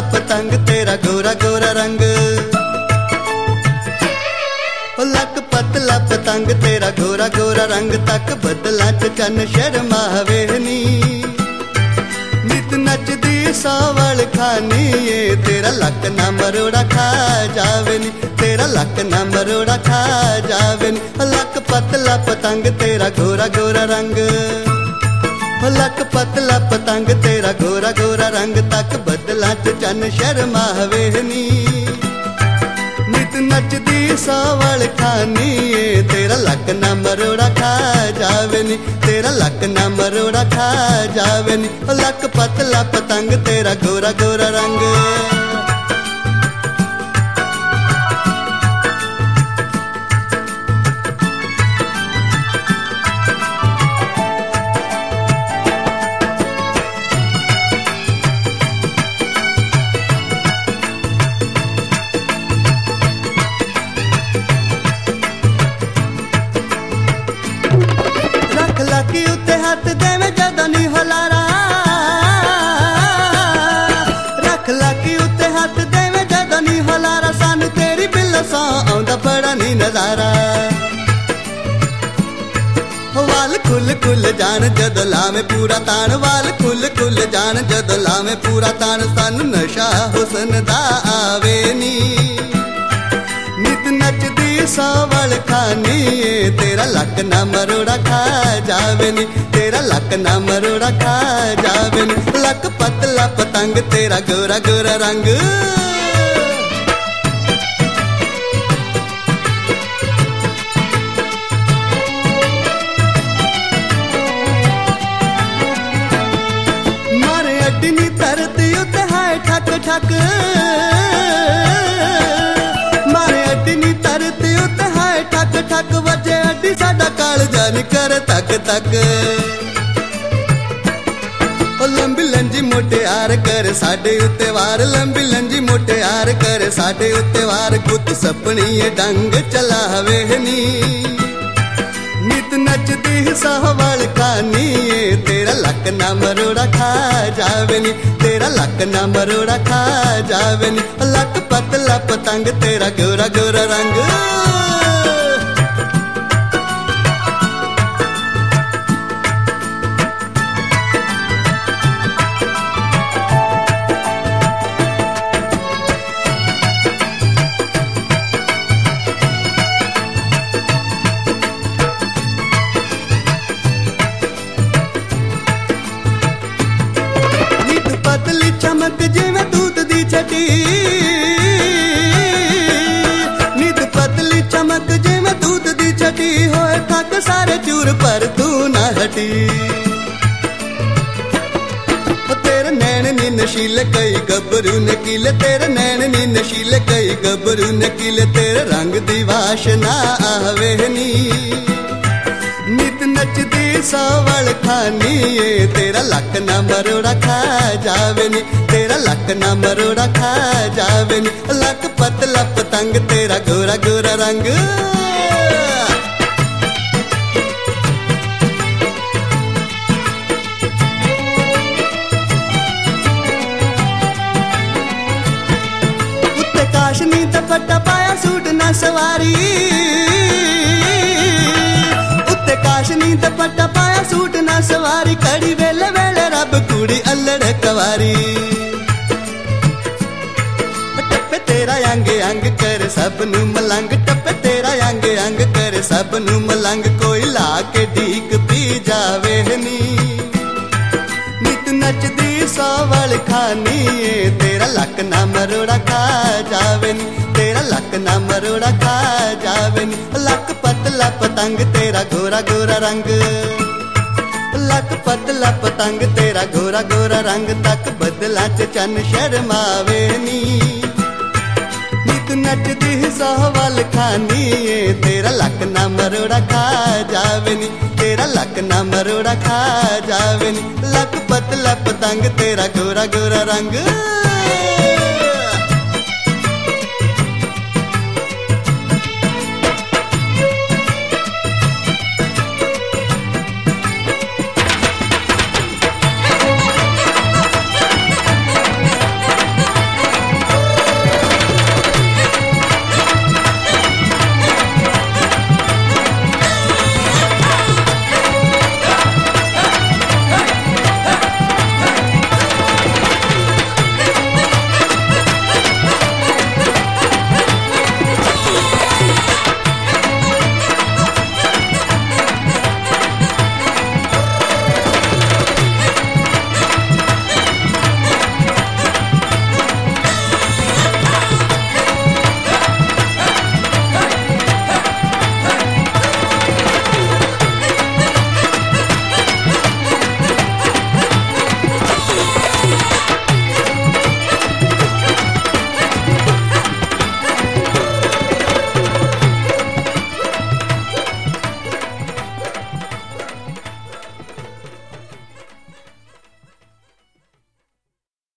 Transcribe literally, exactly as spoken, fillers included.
पतंग तेरा गोरा गोरा रंग, लक पतला पतंग तेरा गोरा गोरा रंग, तक बदला च चन शर्मावे नी, नित नचदी सावल खानी ए, तेरा लक ना मरोड़ा खा जावे नी, तेरा लक ना मरोड़ा खा जावे नी, लक पतला पतंग तेरा गोरा गोरा रंग, लक पतला पतंग तेरा गोरा गोरा रंग, तक बदला च चन शर्मावे नी, नित नचदी सावल खानी ए, तेरा लक ना मरोड़ा खा जावे नी, तेरा लक ना मरोड़ा खा जावे नी, लक पतला पतंग तेरा गोरा गोरा रंग। लकी उत्ते हाथ देवे जदों नी हुलारा, रख लकी उत्ते हाथ देवे जदों नी हुलारा, सानू तेरी बिल्लो सौ आउंदा बड़ा नी नजारा, वाल खुल खुल जान जदों लावे पूरा तान, वाल खुल खुल जान जदों लावे पूरा तान, सानू नशा हुस्न दा आवे नी, नित नचदी सावल खानी ए, तेरा लक ना मरोड़ा खा जावे नी, तेरा लक ना मरोड़ा खा जावे नी, लक पतला पतंग तेरा गोरा गोरा रंग। मारे अड्डी नी धरती उत्ते हाय ठक ठक, मारे अड्डी नी धरती उत्ते हाय ठक ठक, वजे अड्डी साडा कालजा नी कर तक तक, ओ लंबी लंजी मोटे आर कर साडे उत्ते वार, लंबी लंजी मोटे आर कर साडे उत्ते वार, गुत सपनी डंग चलावे नी, नित नचदी सावल खानी ए, तेरा लक ना मरोड़ा खा जावे नी, तेरा लक ना मरोड़ा खा जावे नी, लक पतला पतंग तेरा गोरा गोरा रंग। पतली चमक जिवें दूध दी छटी, नित पतली चमक जिवें दूध दी छटी, होए थक सारे चूर पर तू ना हटी, तेरे नैन नी नशीले कई गबरू नकीले, तेरे नैन नी नशीले कई गबरू नकीले, तेरे रंग दी वाशना आवे नी, नित नचदी सावल खानी ए, तेरा लक ना मरोड़ा खा जावे नी, तेरा लक ना मरोड़ा खा जावे नी, लक पतला पतंग तेरा गोरा गोरा रंग। उत्ते काशनी दुपट्टा पाया सूट ना सवारी, काशनी दुपट्टा पाया सूट ना सवारी, कड़ी वेले वेले रब कुड़ी अल्लड़ कवारी, टप्पे तेरा अंग अंग कर सब नू मलंग, टप्पे तेरा अंग अंग कर सब नू मलंग, कोई ला के डीक पी जावे नी, नित नचदी सावल खानी ए, तेरा लक ना मरोड़ा खा जावे नी, तेरा लक ना मरोड़ा खा जावे नी, लक पतला पतंग तेरा गोरा गोरा रंग, लक पतला पतंग तेरा गोरा गोरा रंग, तक बदला च चन शर्मावे नी, नित नचदी सावल खानी ए, तेरा लक ना मरोड़ा खा जावे नी, तेरा लक ना मरोड़ा खा जावे नी, लक पतला पतंग तेरा गोरा गोरा रंग।